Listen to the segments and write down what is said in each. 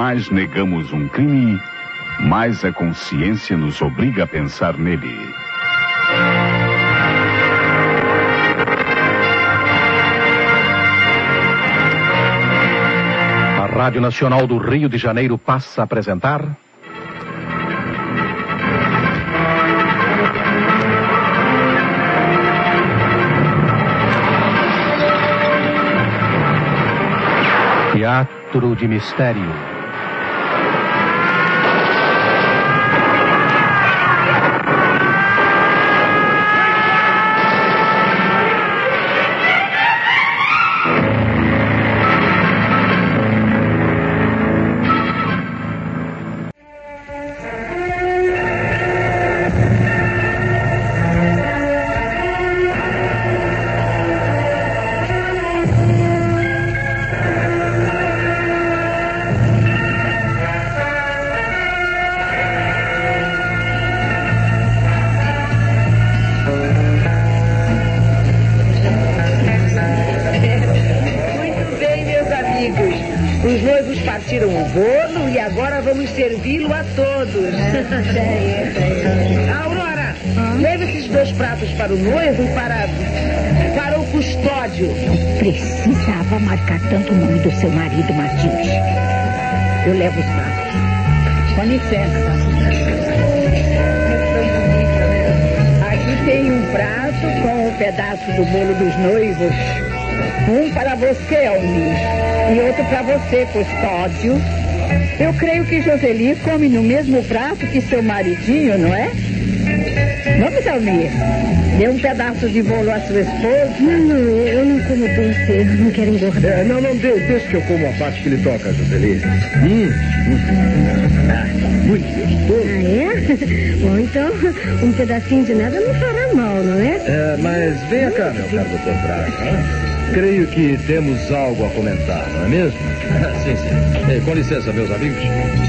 mais negamos um crime, mais a consciência nos obriga a pensar nele. A Rádio Nacional do Rio de Janeiro passa a apresentar... Teatro de Mistério. Partiram o bolo e agora vamos servi-lo a todos. Aurora, leva esses 2 pratos para o noivo e para o custódio. Não precisava marcar tanto o nome do seu marido, Matilde. Eu levo os pratos. Com licença. Aqui tem um prato com um pedaço do bolo dos noivos. Um para você, Almir, e outro para você, custódio. Eu creio que Joseli come no mesmo prato que seu maridinho, não é? Vamos, Almir. Dê um pedaço de bolo à sua esposa. Não, eu não como doce, não quero engordar. Deixa que eu como a parte que lhe toca, Joseli. Muito gostoso. Ah, é? Bom, então, um pedacinho de nada não fará mal, não é? Mas venha cá, meu caro doutor Braga. Creio que temos algo a comentar, não é mesmo? Sim. Com licença, meus amigos.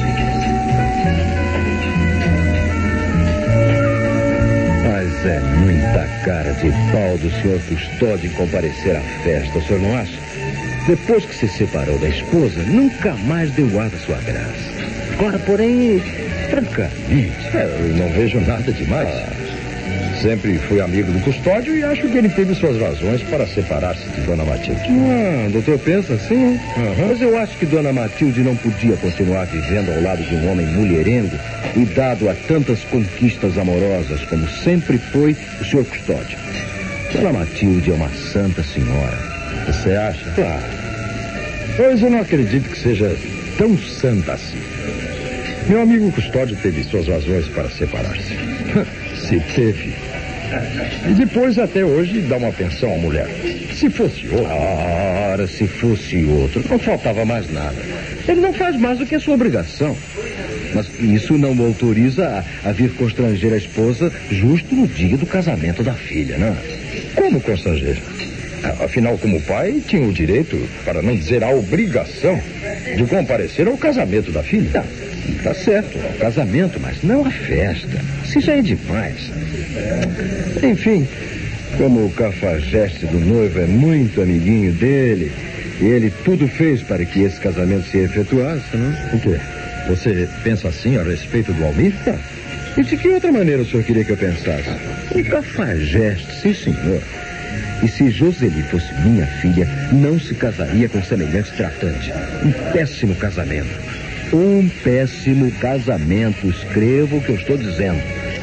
Mas é muita cara de pau do senhor Custódio em comparecer à festa, o senhor não acha? Depois que se separou da esposa, nunca mais deu ar da sua graça. Agora, porém, francamente, eu não vejo nada demais. Sempre fui amigo do Custódio e acho que ele teve suas razões para separar-se de Dona Matilde. O doutor pensa assim? Mas eu acho que Dona Matilde não podia continuar vivendo ao lado de um homem mulherengo e dado a tantas conquistas amorosas como sempre foi o senhor Custódio. Dona Matilde é uma santa senhora. Você acha? Claro. Pois eu não acredito que seja tão santa assim. Meu amigo Custódio teve suas razões para separar-se. Se teve. E depois, até hoje, dá uma pensão à mulher. Se fosse outro... Ora, se fosse outro, não faltava mais nada. Ele não faz mais do que a sua obrigação. Mas isso não o autoriza a vir constranger a esposa justo no dia do casamento da filha, não? Como constranger? Afinal, como pai, tinha o direito, para não dizer a obrigação, de comparecer ao casamento da filha. Tá certo, ao casamento, mas não à festa. Isso já é demais. Enfim, como o cafajeste do noivo é muito amiguinho dele, e ele tudo fez para que esse casamento se efetuasse, não? O quê? Você pensa assim a respeito do Almir? E de que outra maneira o senhor queria que eu pensasse? Um cafajeste, sim, senhor. E se Joseli fosse minha filha, não se casaria com semelhante tratante. Um péssimo casamento. Um péssimo casamento. Escreva o que eu estou dizendo.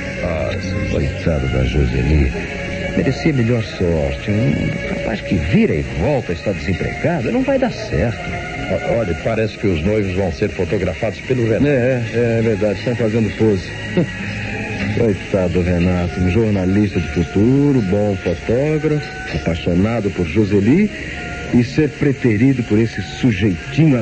Coitado da Joseli. Merecia melhor sorte. Um rapaz que vira e volta, está desempregado, não vai dar certo. Olha, parece que os noivos vão ser fotografados pelo Renato. É verdade, estão fazendo pose. Coitado do Renato, um jornalista de futuro, bom fotógrafo, apaixonado por Joseli e ser preterido por esse sujeitinho.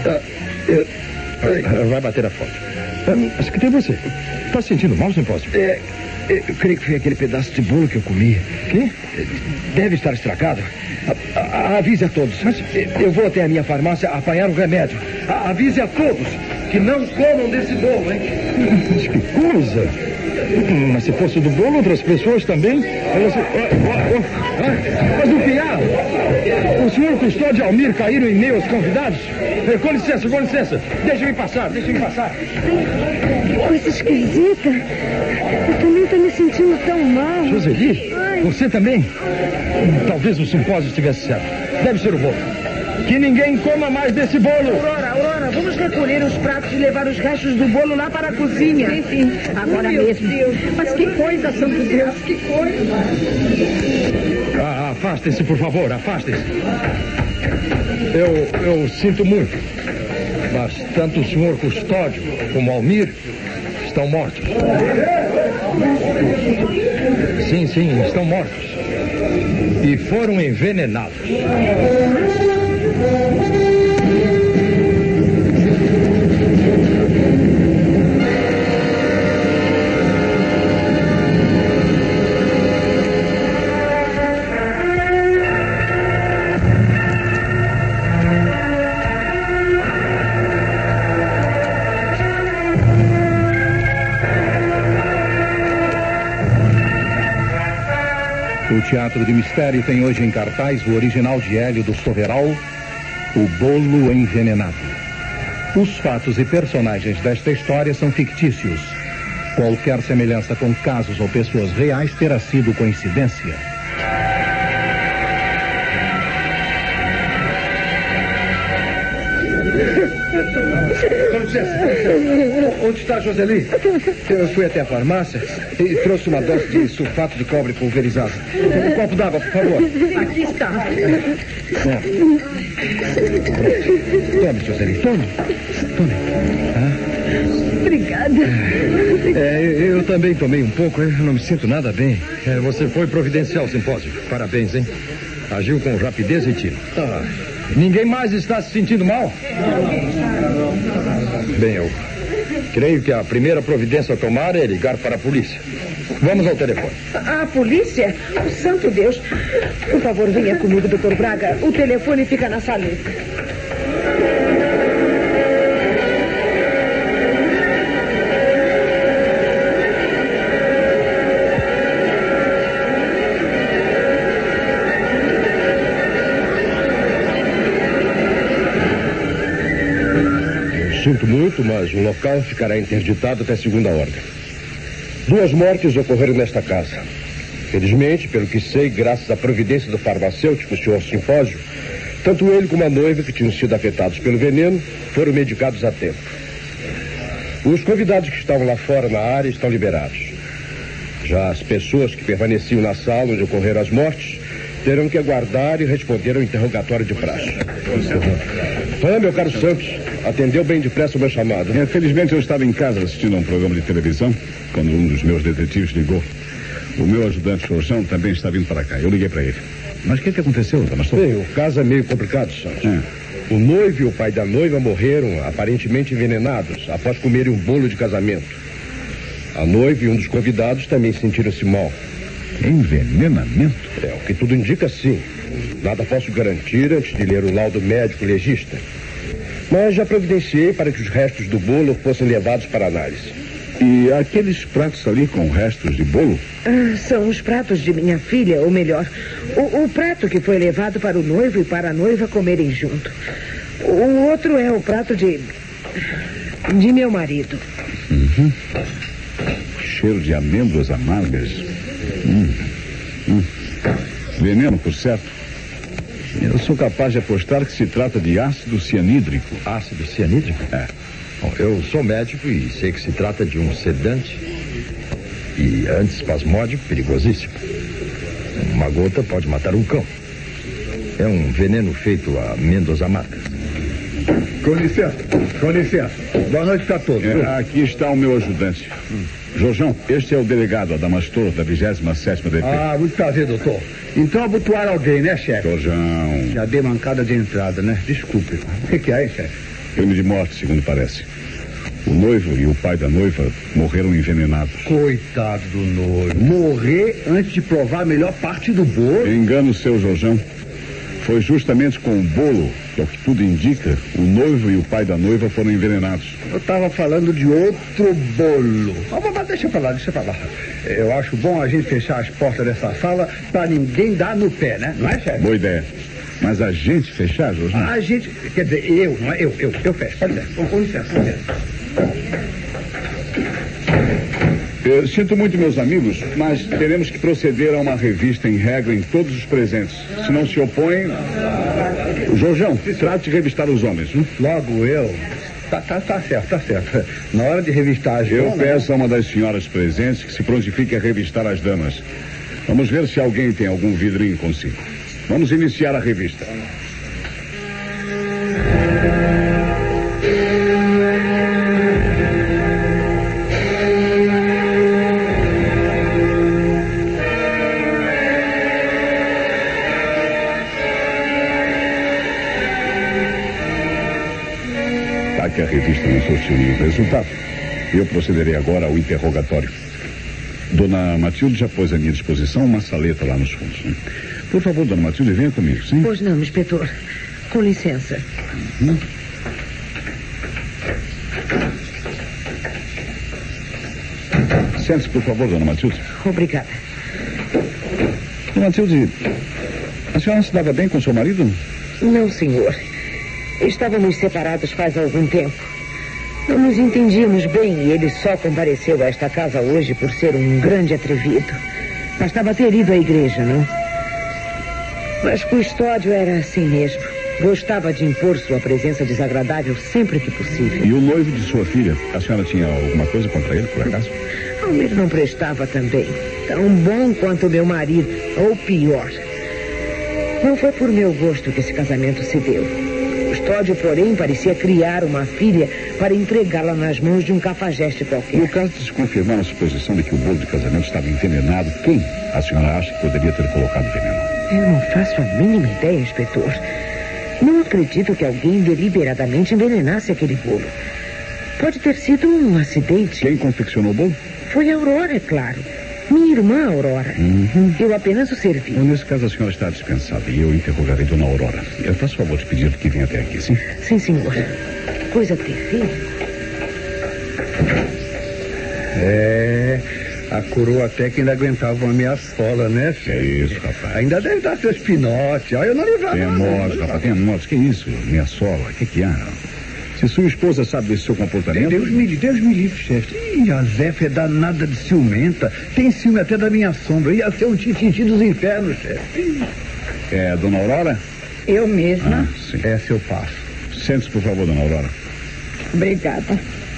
Vai bater a foto. Mas que tem você? Tá se sentindo mal, Simpósio? Eu creio que foi aquele pedaço de bolo que eu comi. Quê? Deve estar estragado. Avise a todos. Mas eu vou até a minha farmácia apanhar o remédio. Avise a todos que não comam desse bolo, hein? Mas que coisa! Mas se fosse do bolo, outras pessoas também? Mas o piá? O senhor Custódio e Almir caíram em meio aos convidados? Com licença, com licença. Deixa-me passar. Que coisa esquisita. Eu também estou me sentindo tão mal. Joseli, você também? Talvez o simpósio estivesse certo. Deve ser o bolo. Que ninguém coma mais desse bolo. Aurora, vamos recolher os pratos e levar os restos do bolo lá para a cozinha. Sim. Agora mesmo. Deus. Mas que coisa, santo Deus, que coisa. Afastem-se, por favor, afastem-se. Eu sinto muito, mas tanto o senhor Custódio como Almir estão mortos. Sim, estão mortos. E foram envenenados. O Teatro de Mistério tem hoje em cartaz o original de Hélio do Soveral, O Bolo Envenenado. Os fatos e personagens desta história são fictícios. Qualquer semelhança com casos ou pessoas reais terá sido coincidência. Com licença. Onde está a Joseli? Eu fui até a farmácia e trouxe uma dose de sulfato de cobre pulverizado. Um copo d'água, por favor. Aqui está. Tome, Joseli, tome. Obrigada. Eu também tomei um pouco, eu não me sinto nada bem. Você foi providencial, simpósio. Parabéns, hein? Agiu com rapidez e tino. Ninguém mais está se sentindo mal? Bem, eu creio que a primeira providência a tomar é ligar para a polícia. Vamos ao telefone. A polícia? Oh, santo Deus. Por favor, venha comigo, Dr. Braga. O telefone fica na saleta. Sinto muito, mas o local ficará interditado até segunda ordem. 2 mortes ocorreram nesta casa. Felizmente, pelo que sei, graças à providência do farmacêutico, o senhor Simpósio, tanto ele como a noiva, que tinham sido afetados pelo veneno, foram medicados a tempo. Os convidados que estavam lá fora na área estão liberados. Já as pessoas que permaneciam na sala onde ocorreram as mortes terão que aguardar e responder ao interrogatório de praxe. Meu caro Santos, atendeu bem depressa o meu chamado. Felizmente eu estava em casa assistindo a um programa de televisão quando um dos meus detetives ligou. O meu ajudante Jorjão também está vindo para cá. Eu liguei para ele. Mas o que aconteceu, Damastor? Bem, o caso é meio complicado, Santos. O noivo e o pai da noiva morreram aparentemente envenenados após comerem um bolo de casamento. A noiva e um dos convidados também sentiram-se mal. Envenenamento? O que tudo indica, sim. Nada posso garantir antes de ler o laudo médico legista. Mas já providenciei para que os restos do bolo fossem levados para análise. E aqueles pratos ali com restos de bolo? São os pratos de minha filha, ou melhor, o prato que foi levado para o noivo e para a noiva comerem junto. O outro é o prato de meu marido. Cheiro de amêndoas amargas. Veneno, por certo. Eu sou capaz de apostar que se trata de ácido cianídrico. Ácido cianídrico? Bom, eu sou médico e sei que se trata de um sedante e antiespasmódico perigosíssimo. Uma gota pode matar um cão. É um veneno feito a amêndoas amargas. Com licença. Boa noite para todos. Aqui está o meu ajudante. Jorjão, este é o delegado Adamastor, da 27ª DP. Muito prazer, doutor. Então abotoaram alguém, né, chefe? Jorjão. Já dei mancada de entrada, né? Desculpe. O que é, hein, chefe? Crime de morte, segundo parece. O noivo e o pai da noiva morreram envenenados. Coitado do noivo. Morrer antes de provar a melhor parte do bolo? Engano seu, Jorjão. Foi justamente com o bolo, que é o que tudo indica, o noivo e o pai da noiva foram envenenados. Eu estava falando de outro bolo. Mas deixa pra lá. Eu acho bom a gente fechar as portas dessa sala para ninguém dar no pé, né? Não é, chefe? Boa ideia. Mas a gente fechar, Jorge? A gente, quer dizer, eu, não é? Eu fecho. Pode ser. Com licença, com licença. Eu sinto muito, meus amigos, mas teremos que proceder a uma revista em regra em todos os presentes. Se não se opõem... Jorjão, trate de revistar os homens. Logo eu... Tá certo. Na hora de revistar as Eu peço a uma das senhoras presentes que se prontifique a revistar as damas. Vamos ver se alguém tem algum vidrinho consigo. Vamos iniciar a revista. Que a revista não sortiu nenhum resultado. Eu procederei agora ao interrogatório. Dona Matilde já pôs à minha disposição uma saleta lá nos fundos. Né? Por favor, Dona Matilde, venha comigo, sim? Pois não, inspetor. Com licença. Sente-se, por favor, Dona Matilde. Obrigada. Dona Matilde, a senhora se dava bem com seu marido? Não, senhor. Estávamos separados faz algum tempo. Não nos entendíamos bem e ele só compareceu a esta casa hoje por ser um grande atrevido. Bastava ter ido à igreja, não? Mas Custódio era assim mesmo. Gostava de impor sua presença desagradável sempre que possível. E o noivo de sua filha? A senhora tinha alguma coisa contra ele, por acaso? Ele não prestava também. Tão bom quanto meu marido, ou pior. Não foi por meu gosto que esse casamento se deu. Custódio, porém, parecia criar uma filha para entregá-la nas mãos de um cafajeste qualquer. No caso de se confirmar a suposição de que o bolo de casamento estava envenenado, quem a senhora acha que poderia ter colocado veneno? Eu não faço a mínima ideia, inspetor. Não acredito que alguém deliberadamente envenenasse aquele bolo. Pode ter sido um acidente. Quem confeccionou o bolo? Foi a Aurora, é claro. Minha irmã, Aurora. Eu apenas o servi. Bom, nesse caso, a senhora está dispensada e eu interrogarei Dona Aurora. Eu faço favor de pedir que venha até aqui, sim? Sim, senhor. Que coisa terrível. A coroa até que ainda aguentava uma minha sola, né? Que é isso, rapaz? Ainda deve dar seus pinotes. Eu não livrava. Tenha modos, rapaz, tenha modos. Que isso? Minha sola, o que há? Se sua esposa sabe desse seu comportamento... Deus me livre, chefe. Ih, a Zéfia é danada de ciumenta. Tem ciúme até da minha sombra. Ia ser um tititi dos infernos, chefe. É Dona Aurora? Eu mesma. Sim. Essa eu passo. Sente-se, por favor, Dona Aurora. Obrigada.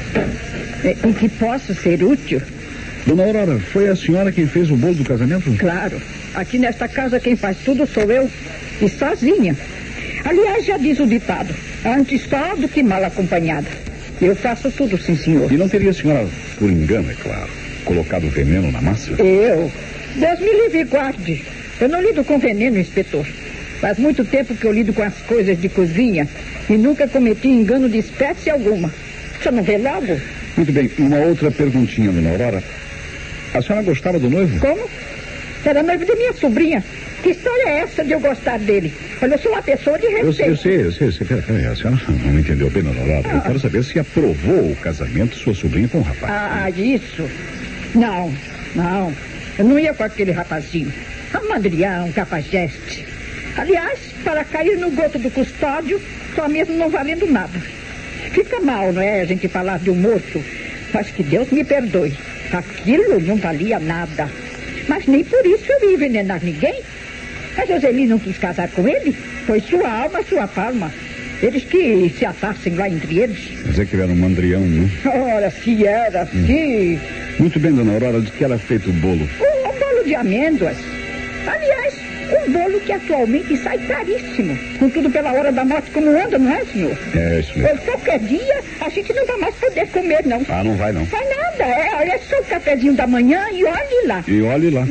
Em que posso ser útil? Dona Aurora, foi a senhora quem fez o bolo do casamento? Claro. Aqui nesta casa quem faz tudo sou eu. E sozinha. Aliás, já diz o ditado. Antes só do que mal acompanhada. Eu faço tudo, sim, senhor. E não teria a senhora, por engano, é claro, colocado veneno na massa? Eu? Deus me livre e guarde. Eu não lido com veneno, inspetor. Faz muito tempo que eu lido com as coisas de cozinha e nunca cometi engano de espécie alguma. Você não vê logo? Muito bem, uma outra perguntinha, Dona Aurora. A senhora gostava do noivo? Como? Era noivo de minha sobrinha. Que história é essa de eu gostar dele? Olha, eu sou uma pessoa de respeito. Eu sei. Peraí, a senhora não me entendeu bem, Dona Aurora. Eu quero saber se aprovou o casamento de sua sobrinha com o rapaz. Isso? Não. Eu não ia com aquele rapazinho. Um mandrião, um cafajeste. Aliás, para cair no gosto do Custódio, só mesmo não valendo nada. Fica mal, não é, a gente falar de um morto? Mas que Deus me perdoe. Aquilo não valia nada. Mas nem por isso eu ia envenenar ninguém. A Joseli não quis casar com ele. Foi sua alma, sua palma. Eles que se atassem lá entre eles. Mas é que ele era um mandrião, não? Ora, se era, se... Muito bem, Dona Aurora, de que era feito o bolo? Um bolo de amêndoas. Aliás, um bolo que atualmente sai caríssimo. Contudo, pela hora da morte como anda, não é, senhor? É, isso mesmo. Qualquer dia, a gente não vai mais poder comer, não. Ah, não vai, não. Vai nada. É só o cafezinho da manhã e olhe lá. E olhe lá.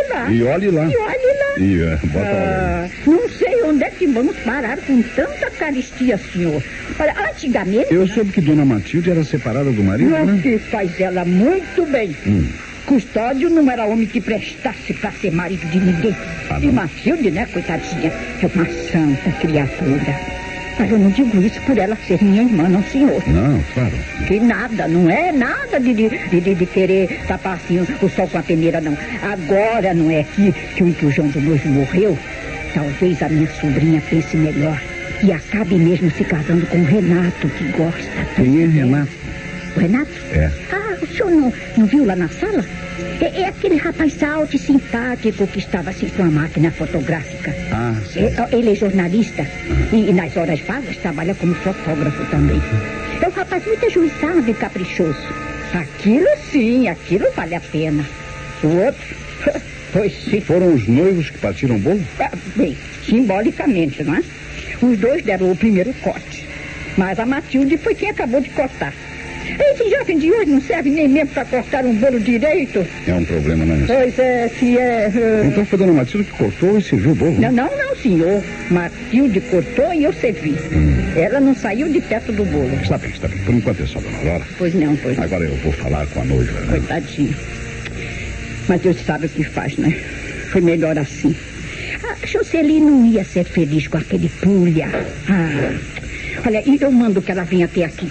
Não sei onde é que vamos parar com tanta caristia, senhor. Olha, antigamente... Eu soube que Dona Matilde era separada do marido, né? Que faz ela muito bem. Custódio não era homem que prestasse para ser marido de ninguém. E Matilde, né, coitadinha, é uma santa criatura. Mas eu não digo isso por ela ser minha irmã, não, senhor. Não, claro. Que nada, não é nada de querer tapar assim o sol com a peneira, não. Agora não é que o João do noivo morreu. Talvez a minha sobrinha pense melhor e acabe mesmo se casando com o Renato, que gosta. Quem é Renato? O Renato? É. Ah, o senhor não viu lá na sala? É aquele rapaz alto e simpático que estava assim com a máquina fotográfica. Ah, sim. Ele é jornalista e nas horas vagas trabalha como fotógrafo também. É um rapaz muito ajuizado e caprichoso. Aquilo vale a pena. O outro, pois sim. Foram os noivos que partiram o bolo? Bem, simbolicamente, não é? Os dois deram o primeiro corte. Mas a Matilde foi quem acabou de cortar. Esse jovem de hoje não serve nem mesmo para cortar um bolo direito. É um problema, não é? Pois é, se é... Então foi Dona Matilde que cortou e serviu o bolo? Não, senhor. Matilde cortou e eu servi. Ela não saiu de perto do bolo. Está bem. Por enquanto é só Dona Aurora. Pois não. Agora eu vou falar com a noiva, né? Coitadinho. Mas Deus sabe o que faz, né? Foi melhor assim. A Jocely não ia ser feliz com aquele pulha. Olha, e eu mando que ela venha até aqui.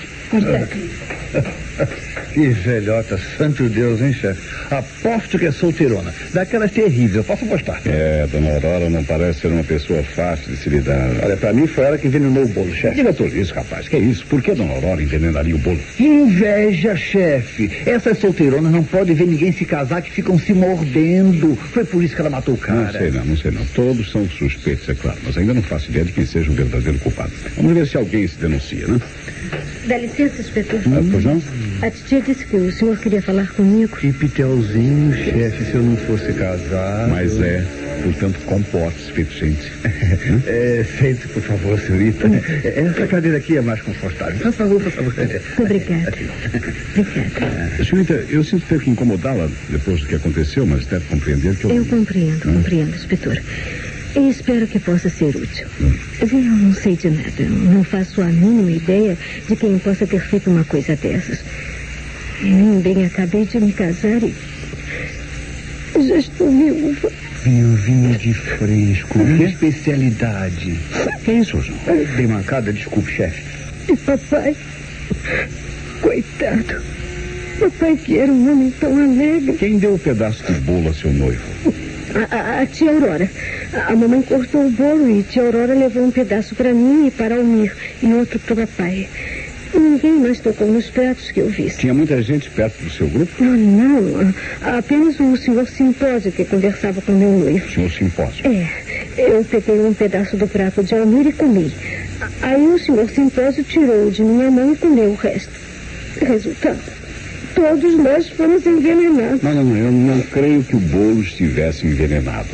Que velhota, santo Deus, hein, chefe? Aposto que é solteirona. Daquelas terríveis, eu posso apostar. Dona Aurora não parece ser uma pessoa fácil de se lidar. Olha, pra mim foi ela que envenenou o bolo, chefe. Diga tolice, rapaz. Que é isso? Por que Dona Aurora envenenaria o bolo? Inveja, chefe. Essas solteironas não podem ver ninguém se casar que ficam se mordendo. Foi por isso que ela matou o cara. Não sei não. Todos são suspeitos, é claro. Mas ainda não faço ideia de quem seja o verdadeiro culpado. Vamos ver se alguém se denuncia, né? Dá licença, inspetor. Pois não? A titia disse que o senhor queria falar comigo. Que pitelzinho, chefe, se eu não fosse casar. Mas portanto, comporte-se, feito gente. Sente, por favor, senhorita. Essa cadeira aqui é mais confortável. Por favor. Obrigada. Senhorita, eu sinto ter que incomodá-la depois do que aconteceu, mas deve compreender que eu compreendo, inspetor. Eu espero que possa ser útil. Eu não sei de nada. Eu não faço a mínima ideia de quem possa ter feito uma coisa dessas. Bem, acabei de me casar e já estou viúva. Vinho de fresco. Que especialidade. Que é isso, João? Bem mancada, desculpe, chefe. E papai, coitado. Papai que era um homem tão alegre. Quem deu o pedaço de bolo a seu noivo? A tia Aurora. A mamãe cortou o bolo e tia Aurora levou um pedaço para mim e para Almir e outro para o papai. Ninguém mais tocou nos pratos que eu vi. Tinha muita gente perto do seu grupo? Não. Apenas o senhor Simpósio que conversava com meu noivo. O senhor Simpósio? Eu peguei um pedaço do prato de Almir e comi. Aí o senhor Simpósio tirou de minha mão e comeu o resto. Resultado, todos nós fomos envenenados. Não, eu não creio que o bolo estivesse envenenado.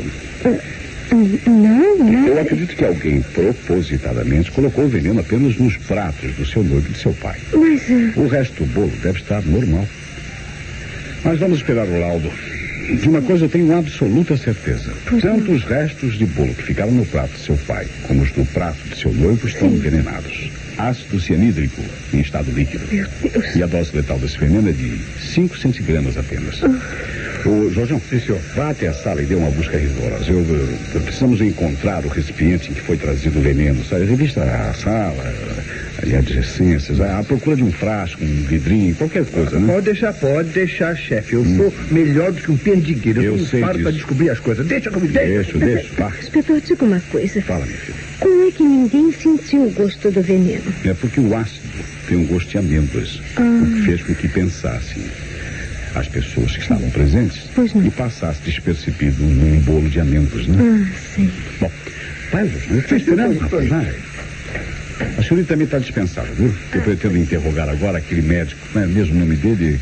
Não. Eu acredito que alguém propositadamente colocou o veneno apenas nos pratos do seu noivo e do seu pai. Mas... O resto do bolo deve estar normal. Mas vamos esperar o laudo. De uma coisa eu tenho absoluta certeza. Tanto os restos de bolo que ficaram no prato de seu pai, como os do prato de seu noivo estão envenenados. Ácido cianídrico em estado líquido. Meu Deus. E a dose letal desse veneno é de 5 centigramas apenas. Ô, Jorjão, sim, senhor. Vá até a sala e dê uma busca rigorosa. Precisamos encontrar o recipiente em que foi trazido o veneno. Sabe? Revista a sala e adjacências. À procura de um frasco, um vidrinho, qualquer coisa, né? Pode deixar, chefe. Eu sou melhor do que um perdigueiro. Eu sei paro disso. Para descobrir as coisas. Deixa comigo. Deixa. Vá. Inspetor, diga uma coisa. Fala, minha filha. Como é que ninguém sentiu o gosto do veneno? É porque o ácido tem um gosto de amêndoas. O que fez com que pensassem as pessoas que estavam presentes e passasse despercebido num bolo de amêndoas, né? Sim. Bom, vai, eu estou esperando, rapaz, vai. A senhorita também está dispensada, viu? Eu pretendo interrogar agora aquele médico, não é mesmo o nome dele?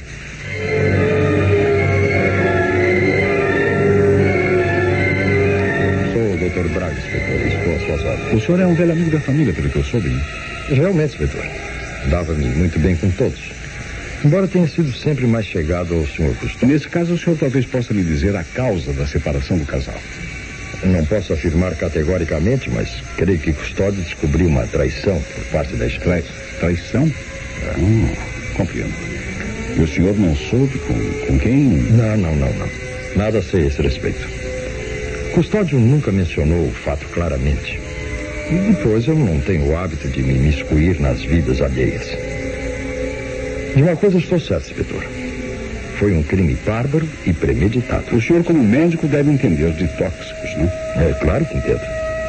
Sou o Dr. Braga, inspetor, estou às suas ordens. O senhor é um velho amigo da família, pelo que eu soube, né? Realmente, inspetor. Dava-me muito bem com todos. Embora tenha sido sempre mais chegado ao senhor Custódio. Nesse caso, o senhor talvez possa me dizer a causa da separação do casal. Não posso afirmar categoricamente, mas creio que Custódio descobriu uma traição por parte da esposa. Traição? Compreendo. E o senhor não soube com quem? Não. Nada a ser esse respeito. Custódio nunca mencionou o fato claramente. E depois eu não tenho o hábito de me imiscuir nas vidas alheias. De uma coisa estou certo, inspetor. Foi um crime bárbaro e premeditado. O senhor, como médico, deve entender de tóxicos, né? É claro que entendo.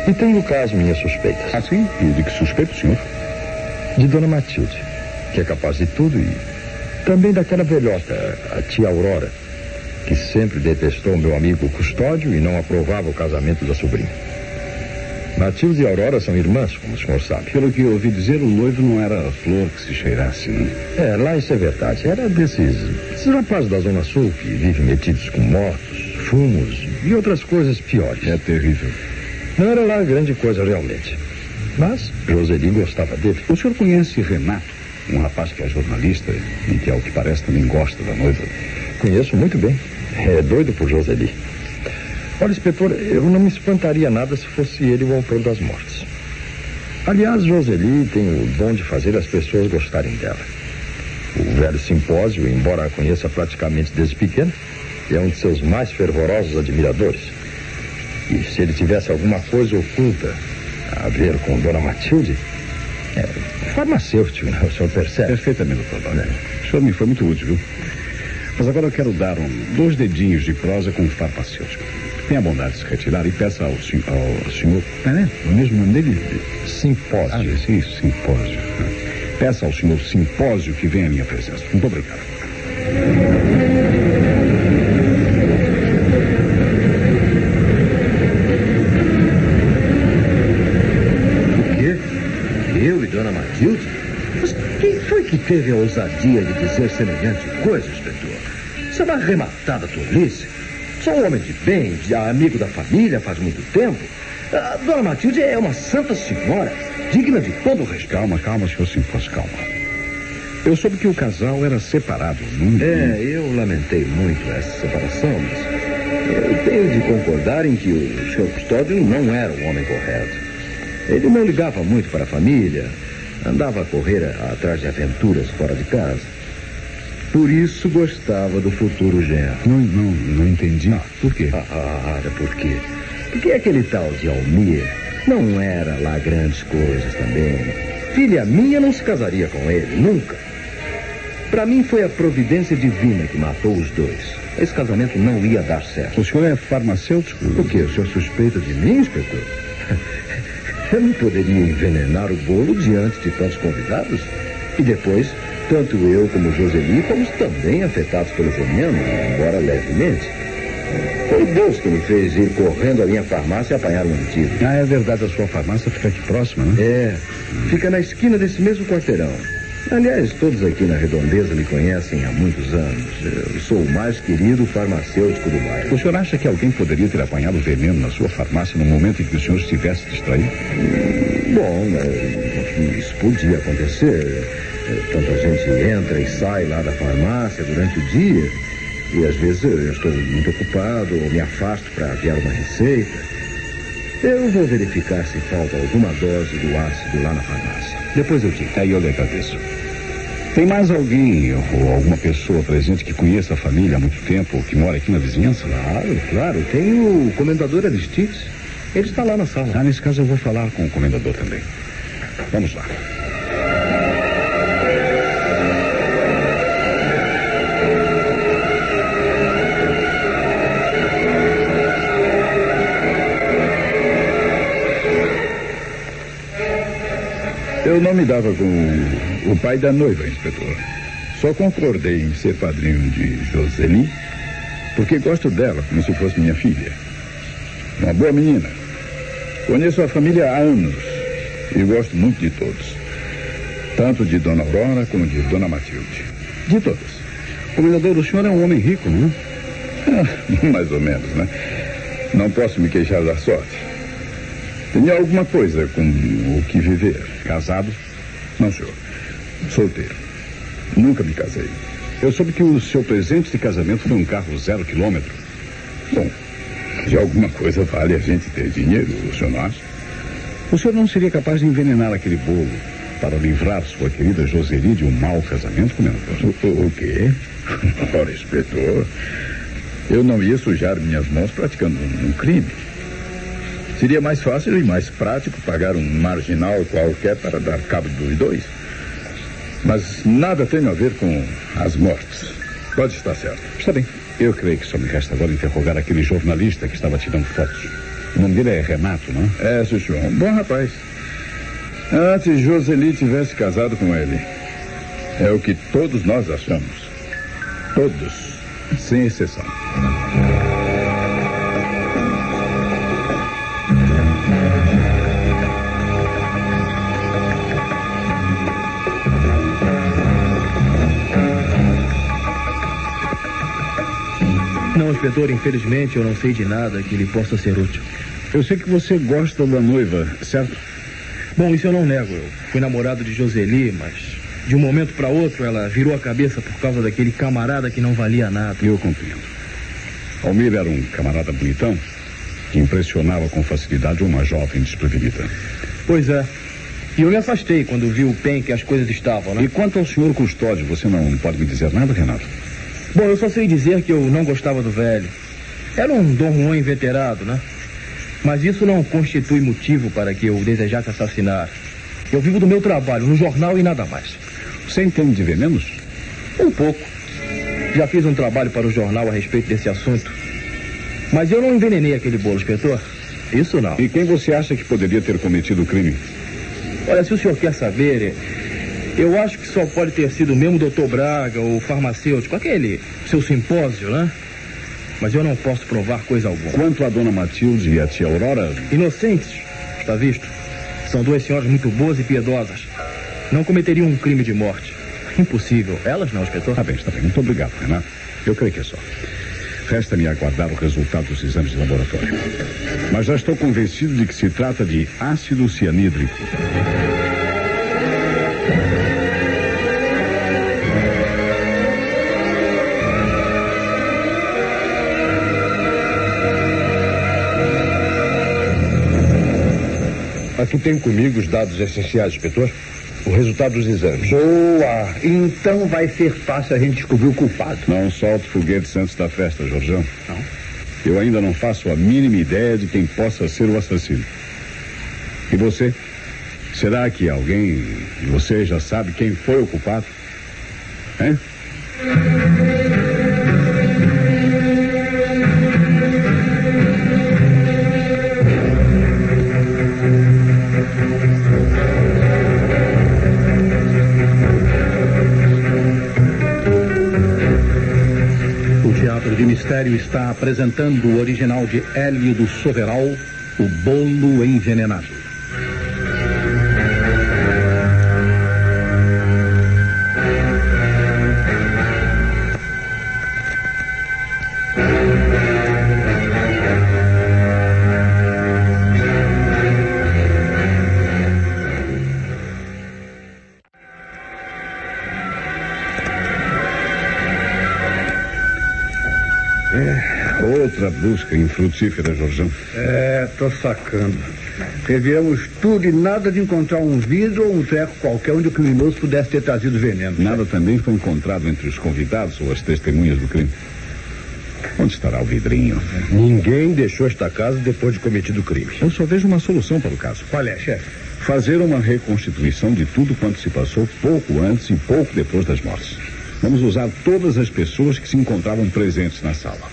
E tenho, caso, minhas suspeitas. Ah, sim? E de que suspeita, senhor? De Dona Matilde, que é capaz de tudo, e também daquela velhota, a tia Aurora, que sempre detestou meu amigo Custódio e não aprovava o casamento da sobrinha. Matilde e Aurora são irmãs, como o senhor sabe. Pelo que eu ouvi dizer, o noivo não era a flor que se cheirasse, né? Lá isso é verdade. Era desses rapazes da Zona Sul que vivem metidos com motos, fumos e outras coisas piores. É terrível. Não era lá grande coisa realmente. Mas Joseli gostava dele. O senhor conhece Renato, um rapaz que é jornalista e que, ao que parece, também gosta da noiva? Conheço muito bem. É doido por Joseli. Olha, inspetor, eu não me espantaria nada se fosse ele o autor das mortes. Aliás, Joseli tem o dom de fazer as pessoas gostarem dela. O velho Simpósio, embora a conheça praticamente desde pequeno, é um de seus mais fervorosos admiradores. E se ele tivesse alguma coisa oculta a ver com Dona Matilde, farmacêutico, né? O senhor percebe? Perfeitamente, doutor. O senhor me foi muito útil, viu? Mas agora eu quero dar 2 dedinhos de prosa com o farmacêutico. Tenha a bondade de se retirar e peça ao senhor... O mesmo nome dele? Simpósio. Ah, sim, Simpósio. Peça ao senhor Simpósio que venha à minha presença. Muito obrigado. O quê? Eu e Dona Matilde? Mas quem foi que teve a ousadia de dizer semelhante coisa, inspetor? Isso é uma arrematada tolice. Sou um homem de bem, amigo da família faz muito tempo. A Dona Matilde é uma santa senhora, digna de todo o respeito. Calma, senhor Simpósio, calma. Eu soube que o casal era separado, não? Eu lamentei muito essa separação, mas eu tenho de concordar em que o Sr. Custódio não era o homem correto. Ele não ligava muito para a família, andava a correr atrás de aventuras fora de casa. Por isso gostava do futuro genro. Não entendi. Por quê? Por quê? Porque aquele tal de Almir não era lá grandes coisas também. Filha minha não se casaria com ele, nunca. Para mim foi a providência divina que matou os dois. Esse casamento não ia dar certo. O senhor é farmacêutico? O quê? O senhor suspeita de mim, inspetor? Eu não poderia envenenar o bolo diante de tantos convidados? E depois... tanto eu como Joseli fomos também afetados pelo veneno, embora levemente. Foi Deus que me fez ir correndo à minha farmácia e apanhar um antídoto. É verdade, a sua farmácia fica aqui próxima, né? Fica na esquina desse mesmo quarteirão. Aliás, todos aqui na redondeza me conhecem há muitos anos. Eu sou o mais querido farmacêutico do bairro. O senhor acha que alguém poderia ter apanhado veneno na sua farmácia no momento em que o senhor estivesse distraído? Bom, isso podia acontecer. Tanta gente entra e sai lá da farmácia durante o dia. E às vezes eu estou muito ocupado ou me afasto para aviar uma receita. Eu vou verificar se falta alguma dose do ácido lá na farmácia. Depois eu digo. Aí eu lhe agradeço. Tem mais alguém ou alguma pessoa presente que conheça a família há muito tempo ou que mora aqui na vizinhança? Claro. Tem o comendador Aristides. Ele está lá na sala. Nesse caso eu vou falar com o comendador também. Vamos lá. Eu não me dava com o pai da noiva, inspetor. Só concordei em ser padrinho de Joseli porque gosto dela como se fosse minha filha. Uma boa menina. Conheço a família há anos e gosto muito de todos. Tanto de Dona Aurora como de Dona Matilde. De todas. Comendador, o senhor é um homem rico, não é? Mais ou menos, né? Não posso me queixar da sorte. Tenho alguma coisa com o que viver. Casado? Não, senhor. Solteiro. Nunca me casei. Eu soube que o seu presente de casamento foi um carro 0 quilômetro. Bom, de alguma coisa vale a gente ter dinheiro, o senhor não acha? O senhor não seria capaz de envenenar aquele bolo para livrar sua querida Joseli de um mau casamento, comendador? O quê? Ora, inspetor, eu não ia sujar minhas mãos praticando um crime. Seria mais fácil e mais prático pagar um marginal qualquer para dar cabo dos dois. Mas nada tem a ver com as mortes. Pode estar certo. Está bem. Eu creio que só me resta agora interrogar aquele jornalista que estava tirando fotos. O nome dele é Renato, não é? É, seu João. Bom rapaz. Antes Joseli tivesse casado com ele. É o que todos nós achamos. Todos, sem exceção. Não, inspetor, infelizmente eu não sei de nada que lhe possa ser útil. Eu sei que você gosta da noiva, certo? Bom, isso eu não nego. Eu fui namorado de Joseli, mas de um momento para outro ela virou a cabeça por causa daquele camarada que não valia nada. Eu compreendo. Almir era um camarada bonitão que impressionava com facilidade uma jovem desprevenida. Pois é. E eu me afastei quando vi o bem que as coisas estavam, né? E quanto ao senhor Custódio, você não pode me dizer nada, Renato? Bom, eu só sei dizer que eu não gostava do velho. Era um Dom Juan inveterado, né? Mas isso não constitui motivo para que eu desejasse assassinar. Eu vivo do meu trabalho, no jornal e nada mais. Você entende de venenos? Um pouco. Já fiz um trabalho para o jornal a respeito desse assunto. Mas eu não envenenei aquele bolo, inspetor. Isso não. E quem você acha que poderia ter cometido o crime? Olha, se o senhor quer saber, eu acho que só pode ter sido mesmo o doutor Braga, o farmacêutico, aquele seu simpósio, né? Mas eu não posso provar coisa alguma. Quanto a dona Matilde e a tia Aurora? Inocentes, está visto? São duas senhoras muito boas e piedosas. Não cometeriam um crime de morte. Impossível. Elas não, inspetor. Tá bem. Muito obrigado, Renato. Eu creio que é só. Resta-me aguardar o resultado dos exames de laboratório. Mas já estou convencido de que se trata de ácido cianídrico. Aqui tenho comigo os dados essenciais, inspetor. O resultado dos exames. Boa! Então vai ser fácil a gente descobrir o culpado. Não solte foguetes antes da festa, Jorjão. Não. Eu ainda não faço a mínima ideia de quem possa ser o assassino. E você? Será que alguém de você já sabe quem foi o culpado? Hein? De Mistério está apresentando o original de Hélio do Soveral, O Bolo Envenenado. Outra busca infrutífera, Jorjão. Tô sacando. Reviramos tudo e nada de encontrar um vidro ou um treco qualquer onde o criminoso pudesse ter trazido veneno. Nada também foi encontrado entre os convidados ou as testemunhas do crime. Onde estará o vidrinho? Ninguém deixou esta casa depois de cometido o crime. Eu só vejo uma solução para o caso. Qual é, chefe? Fazer uma reconstituição de tudo quanto se passou pouco antes e pouco depois das mortes. Vamos usar todas as pessoas que se encontravam presentes na sala.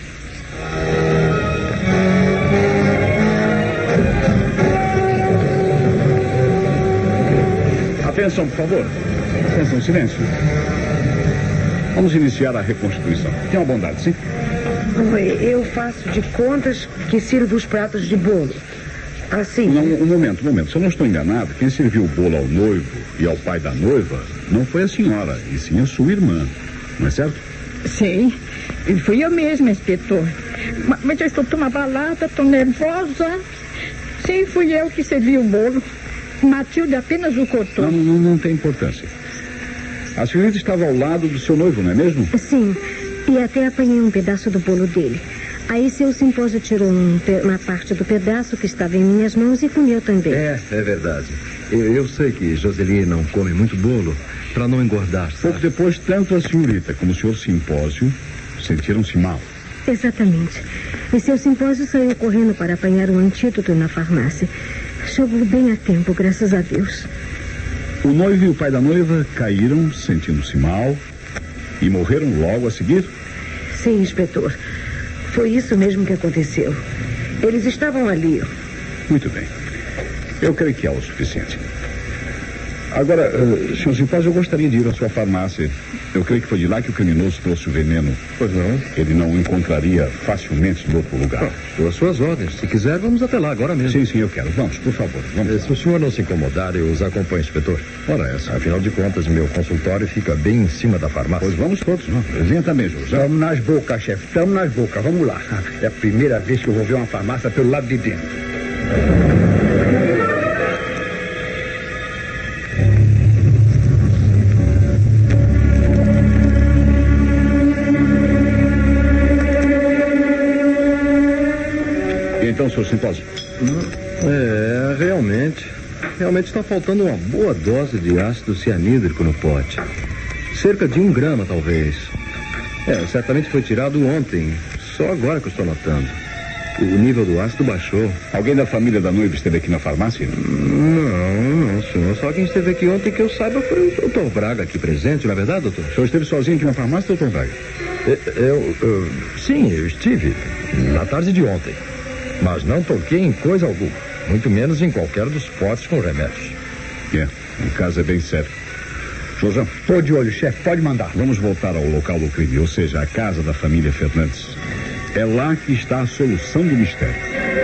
Atenção, por favor. Atenção, silêncio. Vamos iniciar a reconstituição. Tenha uma bondade, sim? Eu faço de contas que sirvo os pratos de bolo. Assim. Não, um momento. Se eu não estou enganado, quem serviu o bolo ao noivo e ao pai da noiva não foi a senhora, e sim a sua irmã. Não é certo? Sim, fui eu mesma, inspetor. Mas eu estou tão abalada, tão nervosa. Sim, fui eu que servi o bolo. Matilde apenas o cortou. Não tem importância. A senhorita estava ao lado do seu noivo, não é mesmo? Sim, e até apanhei um pedaço do bolo dele. Aí seu simpósio tirou uma parte do pedaço que estava em minhas mãos e comeu também. É verdade. Eu sei que Joseli não come muito bolo para não engordar, sabe? Pouco depois, tanto a senhorita como o senhor Simpósio sentiram-se mal. Exatamente. E seu Simpósio saiu correndo para apanhar um antídoto na farmácia. Chegou bem a tempo, graças a Deus. O noivo e o pai da noiva caíram, sentindo-se mal, e morreram logo a seguir? Sim, inspetor. Foi isso mesmo que aconteceu. Eles estavam ali. Muito bem. Eu creio que é o suficiente. Agora, senhor Simpósio, eu gostaria de ir à sua farmácia. Eu creio que foi de lá que o criminoso trouxe o veneno. Pois não. Ele não encontraria facilmente em outro lugar. Estou às suas ordens. Se quiser, vamos até lá agora mesmo. Sim, eu quero. Vamos, por favor. Vamos. Se o senhor não se incomodar, eu os acompanho, inspetor. Ora essa. Afinal de contas, meu consultório fica bem em cima da farmácia. Pois vamos todos. Venha também, José. Estamos nas bocas, chefe. Estamos nas bocas. Vamos lá. É a primeira vez que eu vou ver uma farmácia pelo lado de dentro. Então, senhor Simpósio. Realmente está faltando uma boa dose de ácido cianídrico no pote. Cerca de 1 grama, talvez. Certamente foi tirado ontem. Só agora que eu estou notando. O nível do ácido baixou. Alguém da família da noiva esteve aqui na farmácia? Não, senhor. Só quem esteve aqui ontem que eu saiba foi o doutor Braga aqui presente, não é verdade, doutor? O senhor esteve sozinho aqui na farmácia, doutor Braga? Sim, eu estive. Na tarde de ontem. Mas não toquei em coisa alguma. Muito menos em qualquer dos potes com remédios. O caso é bem sério. José, Tô de olho, chefe. Pode mandar. vamos voltar ao local do crime, ou seja, a casa da família Fernandes. É lá que está a solução do mistério.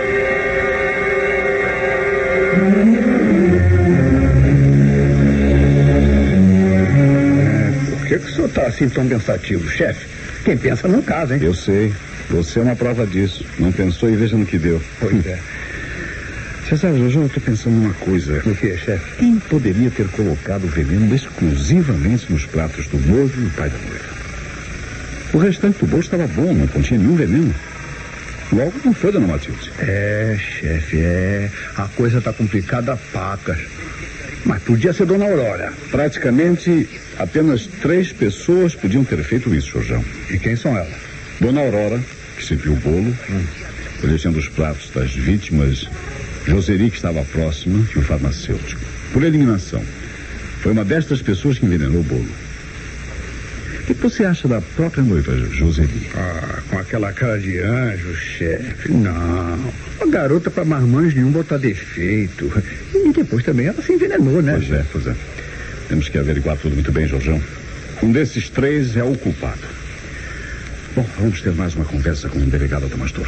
Por que o senhor está assim tão pensativo, chefe? Quem pensa não casa, hein? Eu sei. Você é uma prova disso. Não pensou e veja no que deu. Pois é. Você sabe, José, eu estou pensando numa coisa. O que, chefe? Quem poderia ter colocado o veneno exclusivamente nos pratos do noivo e do pai da noiva? O restante do bolo estava bom, não continha nenhum veneno. Logo não foi, dona Matilde. Chefe, a coisa está complicada a pacas. Mas podia ser dona Aurora. Praticamente apenas 3 pessoas podiam ter feito isso, Jorjão. E quem são elas? Dona Aurora, que serviu o bolo, elegendo os pratos das vítimas, Joseli, que estava próxima, e o farmacêutico. Por eliminação. Foi uma destas pessoas que envenenou o bolo. O que você acha da própria noiva, Joseli? Com aquela cara de anjo, chefe. Não. A garota para marmanjo nenhum botar defeito. E depois também ela se envenenou, né? Pois é. Temos que averiguar tudo muito bem, Jorjão. Um desses 3 é o culpado. Bom, vamos ter mais uma conversa com o delegado Adamastor.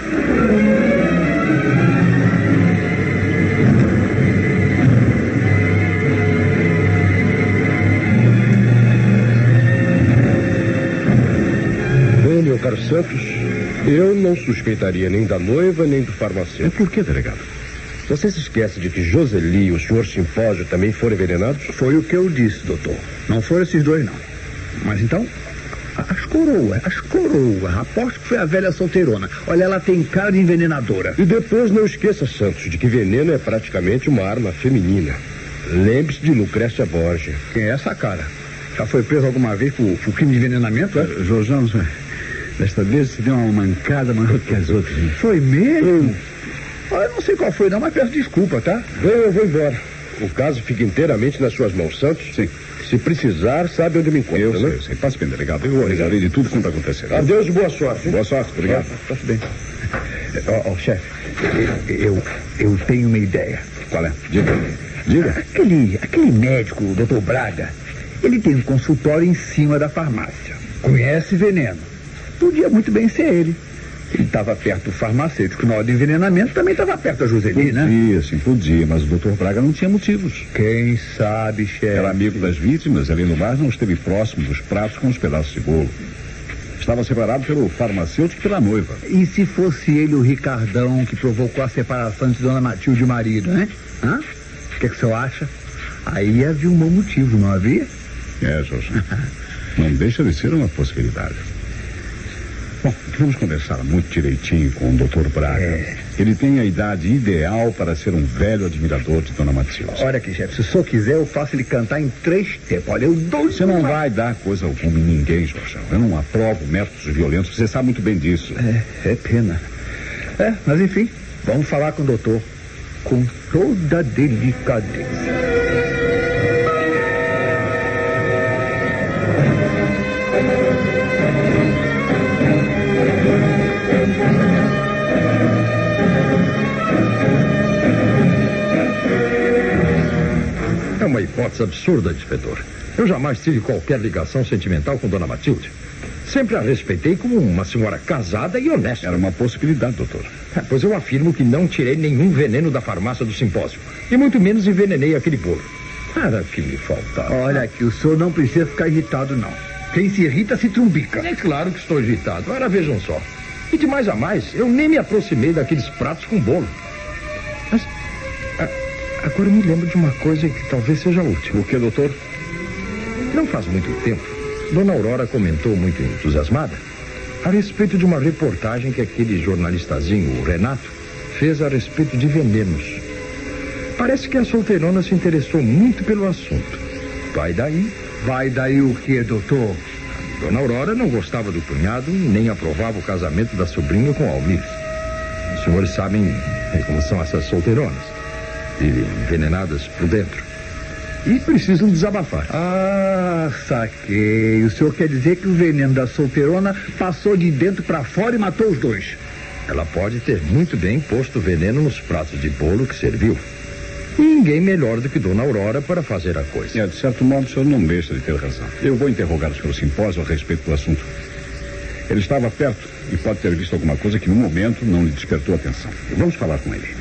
Bem, meu caro Santos, eu não suspeitaria nem da noiva nem do farmacêutico. Por que, delegado? Você se esquece de que Joseli e o senhor Simpósio também foram envenenados? Foi o que eu disse, doutor. Não foram esses 2, não. Mas então, as coroas. Aposto que foi a velha solteirona. Olha, ela tem cara de envenenadora. E depois não esqueça, Santos, de que veneno é praticamente uma arma feminina. Lembre-se de Lucrécia Borgia. Quem é essa cara? Já foi preso alguma vez por crime de envenenamento, é? Jorjão, desta vez você deu uma mancada maior que as outras. Hein? Foi mesmo? Eu não sei qual foi não, mas peço desculpa, tá? Eu vou embora. O caso fica inteiramente nas suas mãos, Santos. Sim. Se precisar, sabe onde me encontro, Eu né? sei. Passe bem, delegado. Eu avisarei de tudo quanto acontecer. Adeus e boa sorte. Boa sorte, obrigado. Passe bem. Chefe, eu tenho uma ideia. Qual é? Diga. Aquele médico, o doutor Braga, ele tem um consultório em cima da farmácia. Conhece veneno. Podia muito bem ser ele. Ele estava perto do farmacêutico. Na hora do envenenamento também estava perto da Joseli, né? Podia, mas o doutor Braga não tinha motivos. Quem sabe, chefe? Era amigo das vítimas, além do mais, não esteve próximo dos pratos com os pedaços de bolo. Estava separado pelo farmacêutico e pela noiva. E se fosse ele, o Ricardão, que provocou a separação de Dona Matilde e o marido, né? O que o senhor acha? Aí havia um bom motivo, não havia? Jorge. Não deixa de ser uma possibilidade. Bom, vamos conversar muito direitinho com o Dr. Braga. Ele tem a idade ideal para ser um velho admirador de Dona Matilde. Olha aqui, chefe, se o senhor quiser, eu faço ele cantar em 3 tempos. Olha, eu dou... Você não vai dar coisa alguma em ninguém, Jorge. Eu não aprovo métodos violentos, você sabe muito bem disso. É pena. Mas enfim, vamos falar com o doutor. Com toda delicadeza. hipótese absurda, inspetor. Eu jamais tive qualquer ligação sentimental com Dona Matilde. Sempre a respeitei como uma senhora casada e honesta. Era uma possibilidade, doutor. Pois eu afirmo que não tirei nenhum veneno da farmácia do simpósio. E muito menos envenenei aquele bolo. Era que me faltava. Olha aqui, o senhor não precisa ficar irritado, não. Quem se irrita se trumbica. É claro que estou irritado. Ora, vejam só. E de mais a mais, eu nem me aproximei daqueles pratos com bolo. Mas agora eu me lembro de uma coisa que talvez seja útil. O que, doutor? Não faz muito tempo, Dona Aurora comentou muito entusiasmada a respeito de uma reportagem que aquele jornalistazinho, o Renato, fez a respeito de venenos. Parece que a solteirona se interessou muito pelo assunto. Vai daí. Vai daí o quê, doutor? Dona Aurora não gostava do cunhado, nem aprovava o casamento da sobrinha com Almir. Os senhores sabem como são essas solteironas. Vivem envenenadas por dentro. E precisam desabafar. Ah, saquei. O senhor quer dizer que o veneno da solteirona passou de dentro para fora e matou os dois? Ela pode ter muito bem posto veneno nos pratos de bolo que serviu. E ninguém melhor do que Dona Aurora para fazer a coisa. De certo modo, o senhor não deixa de ter razão. Eu vou interrogar o senhor simpósio a respeito do assunto. Ele estava perto e pode ter visto alguma coisa que no momento não lhe despertou atenção. Vamos falar com ele.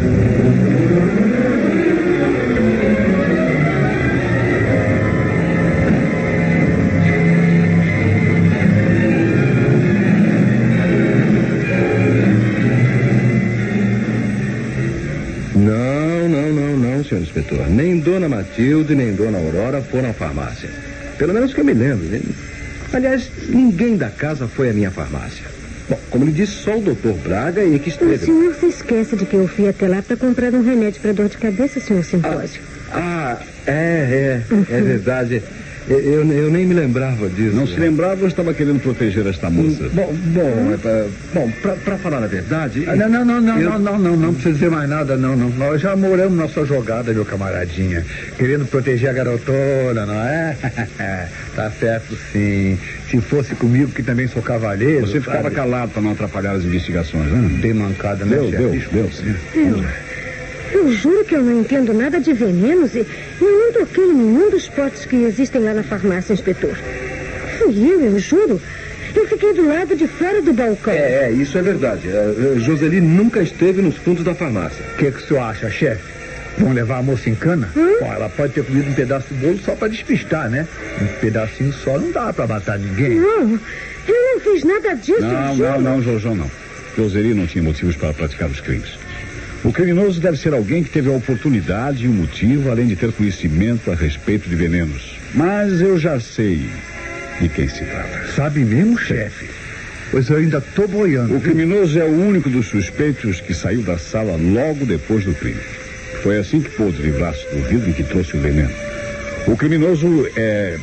Não, senhor inspetor. Nem Dona Matilde, nem Dona Aurora foram à farmácia. Pelo menos que eu me lembro. Aliás, ninguém da casa foi à minha farmácia. Bom, como lhe disse, só o doutor Braga e que esteve... O senhor se esquece de que eu fui até lá para comprar um remédio para dor de cabeça, senhor simpósio. É verdade. Eu nem me lembrava disso. Não se lembrava ou estava querendo proteger esta moça? Bom, pra falar a verdade... Não precisa dizer mais nada, não. Nós já moramos nossa jogada, meu camaradinha. Querendo proteger a garotona, não é? Tá certo, sim. Se fosse comigo, que também sou cavalheiro... Você ficava calado para não atrapalhar as investigações, né? Tem mancada, né, chefe? Deu. Eu juro que eu não entendo nada de venenos e eu não toquei em nenhum dos potes que existem lá na farmácia, inspetor. Fui eu juro. Eu fiquei do lado de fora do balcão. Isso é verdade. Joseli nunca esteve nos fundos da farmácia. O que o senhor acha, chefe? Vão levar a moça em cana? Bom, ela pode ter comido um pedaço de bolo só para despistar, né? Um pedacinho só não dá para matar ninguém. Não, eu não fiz nada disso. Não, Jojão, não. Joseli não tinha motivos para praticar os crimes. O criminoso deve ser alguém que teve a oportunidade e o motivo, além de ter conhecimento a respeito de venenos. Mas eu já sei de quem se trata. Sabe mesmo, chefe? Pois eu ainda tô boiando. O criminoso é o único dos suspeitos que saiu da sala logo depois do crime. Foi assim que pôde livrar-se do vidro em que trouxe o veneno. O criminoso é...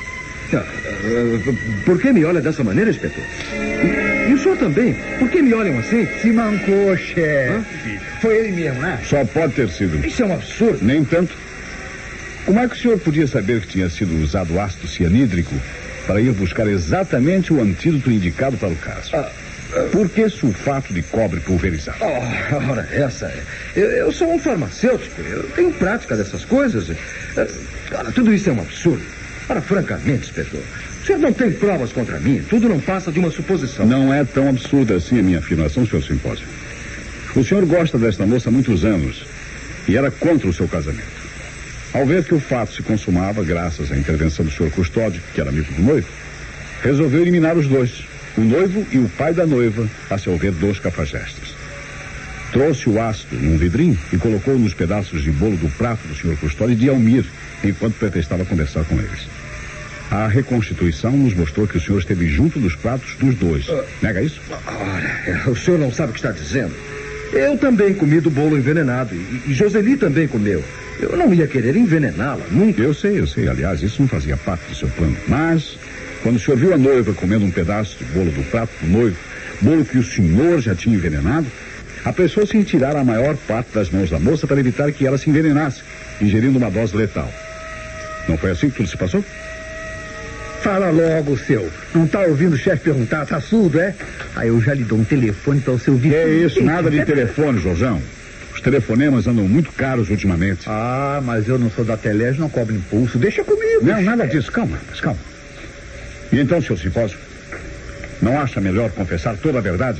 Por que me olha dessa maneira, inspetor? E o senhor também? Por que me olham assim? Se mancou, chefe. Foi ele mesmo, né? Só pode ter sido. Isso é um absurdo. Nem tanto. Como é que o senhor podia saber que tinha sido usado ácido cianídrico para ir buscar exatamente o antídoto indicado para o caso? Por que sulfato de cobre pulverizado? Ora, eu sou um farmacêutico. Eu tenho prática dessas coisas. Ora, tudo isso é um absurdo. Ora, francamente, inspetor, o senhor não tem provas contra mim. Tudo não passa de uma suposição. Não é tão absurda assim a minha afirmação, senhor simpósio. O senhor gosta desta moça há muitos anos e era contra o seu casamento. Ao ver que o fato se consumava graças à intervenção do senhor Custódio, que era amigo do noivo, resolveu eliminar os dois, o noivo e o pai da noiva, a seu ver, 2 cafajestes. Trouxe o ácido num vidrinho e colocou nos pedaços de bolo do prato do senhor Custódio e de Almir, enquanto pretextava conversar com eles. A reconstituição nos mostrou que o senhor esteve junto dos pratos dos dois. Nega isso? Ora, o senhor não sabe o que está dizendo. Eu também comi do bolo envenenado e Joseli também comeu. Eu não ia querer envenená-la, nunca. Eu sei. Aliás, isso não fazia parte do seu plano. Mas, quando o senhor viu a noiva comendo um pedaço de bolo do prato do noivo, bolo que o senhor já tinha envenenado, apressou-se em tirar a maior parte das mãos da moça para evitar que ela se envenenasse, ingerindo uma dose letal. Não foi assim que tudo se passou? Fala logo, seu. Não tá ouvindo o chefe perguntar, tá surdo, é? Aí eu já lhe dou um telefone para o seu Que é isso? Nada de telefone, Jojão. Os telefonemas andam muito caros ultimamente. Ah, mas eu não sou da Telege, não cobro impulso. Deixa comigo. Não, nada disso. Calma, mas calma. E então, seu Simpósio, não acha melhor confessar toda a verdade?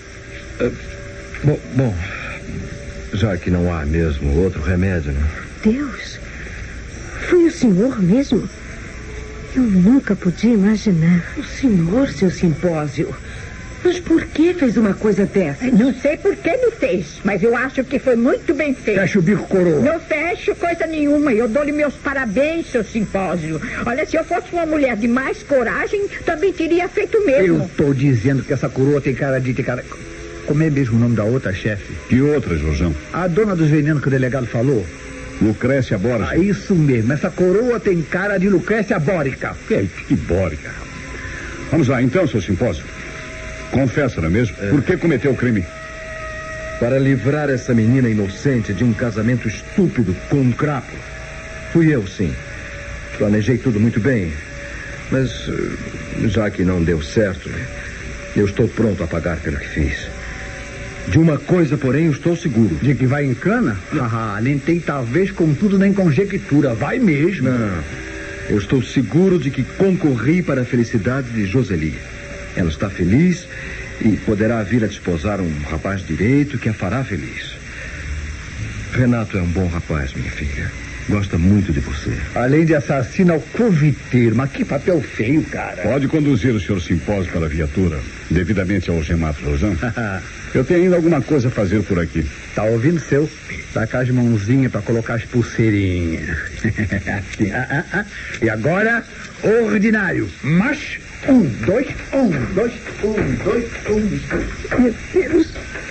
Bom, já que não há mesmo outro remédio, né? Deus, foi o senhor mesmo? Eu nunca podia imaginar. O senhor, seu Simpósio. Mas por que fez uma coisa dessa? Não sei por que me fez, mas eu acho que foi muito bem feito. Fecha o bico, coroa. Não fecho coisa nenhuma. Eu dou-lhe meus parabéns, seu Simpósio. Olha, se eu fosse uma mulher de mais coragem, também teria feito o mesmo. Eu tô dizendo que essa coroa tem cara de... Como é mesmo o nome da outra, chefe? Que outra, Jorjão? A dona dos venenos que o delegado falou. Lucrécia Borgia. Ah, isso mesmo. Essa coroa tem cara de Lucrécia Bórica. Que Bórica. Vamos lá, então, seu Simpósio. Confessa, não é mesmo? Por que cometeu o crime? Para livrar essa menina inocente de um casamento estúpido com um crapo. Fui eu, sim. Planejei tudo muito bem. Mas, já que não deu certo, eu estou pronto a pagar pelo que fiz. De uma coisa, porém, eu estou seguro. De que vai em cana? Nem tem talvez com tudo nem conjectura. Vai mesmo. Não. Eu estou seguro de que concorri para a felicidade de Joseli. Ela está feliz e poderá vir a desposar um rapaz direito que a fará feliz. Renato é um bom rapaz, minha filha. Gosta muito de você. Além de assassino, é o coviteiro. Mas que papel feio, cara. Pode conduzir o senhor Simpósio para a viatura, devidamente algemado, Rosão. Eu tenho ainda alguma coisa a fazer por aqui. Tá ouvindo, seu? Dá cá as mãozinhas para colocar as pulseirinhas. Assim, E agora, ordinário. Marcha. 1, 2, 1, 2, 1, 2, 1. Meu Deus.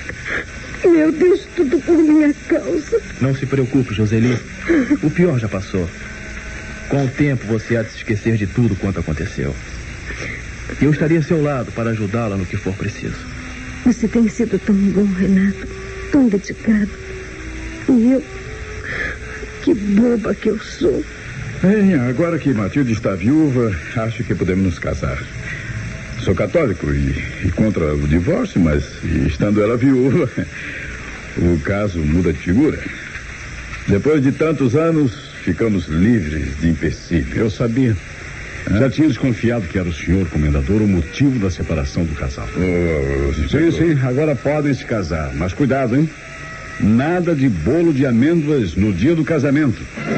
Meu Deus, tudo por minha causa. Não se preocupe, Joseli. O pior já passou. Com o tempo você há de se esquecer de tudo quanto aconteceu. Eu estaria ao seu lado para ajudá-la no que for preciso. Você tem sido tão bom, Renato. Tão dedicado. E eu... Que boba que eu sou. Bem, agora que Matilde está viúva, acho que podemos nos casar. Sou católico e contra o divórcio, mas estando ela viúva, o caso muda de figura. Depois de tantos anos, ficamos livres de empecilho. Eu sabia. Já tinha desconfiado que era o senhor, comendador, o motivo da separação do casal. Sim, agora podem se casar, mas cuidado, hein? Nada de bolo de amêndoas no dia do casamento.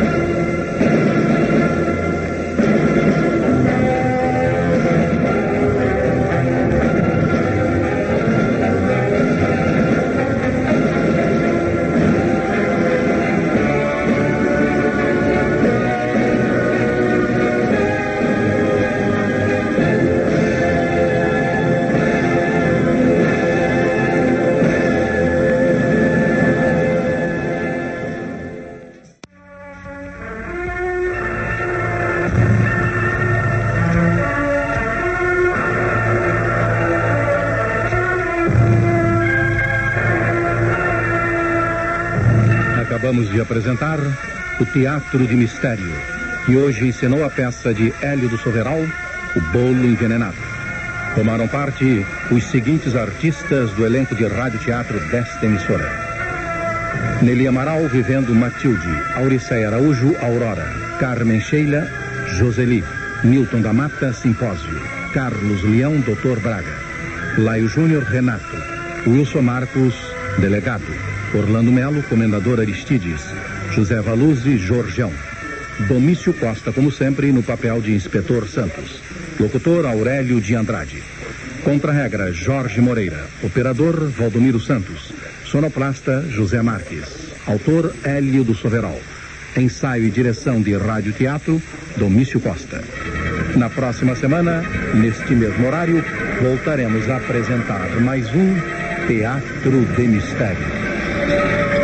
Acabamos de apresentar o Teatro de Mistério, que hoje encenou a peça de Hélio do Soveral, O Bolo Envenenado. Tomaram parte os seguintes artistas do elenco de rádio-teatro desta emissora: Nelly Amaral, vivendo Matilde; Auriceia Araújo, Aurora; Carmen Sheila, Joseli; Milton da Mata, Simpósio; Carlos Leão, Doutor Braga; Laio Júnior, Renato; Wilson Marcos, Delegado; Orlando Melo, Comendador Aristides; José Valuzzi, Jorjão; Domício Costa, como sempre, no papel de Inspetor Santos; Locutor Aurélio de Andrade; Contra-regra, Jorge Moreira; Operador, Valdomiro Santos; Sonoplasta, José Marques; Autor, Hélio do Soveral; Ensaio e direção de Rádio Teatro, Domício Costa. Na próxima semana, neste mesmo horário, voltaremos a apresentar mais um Teatro de Mistério.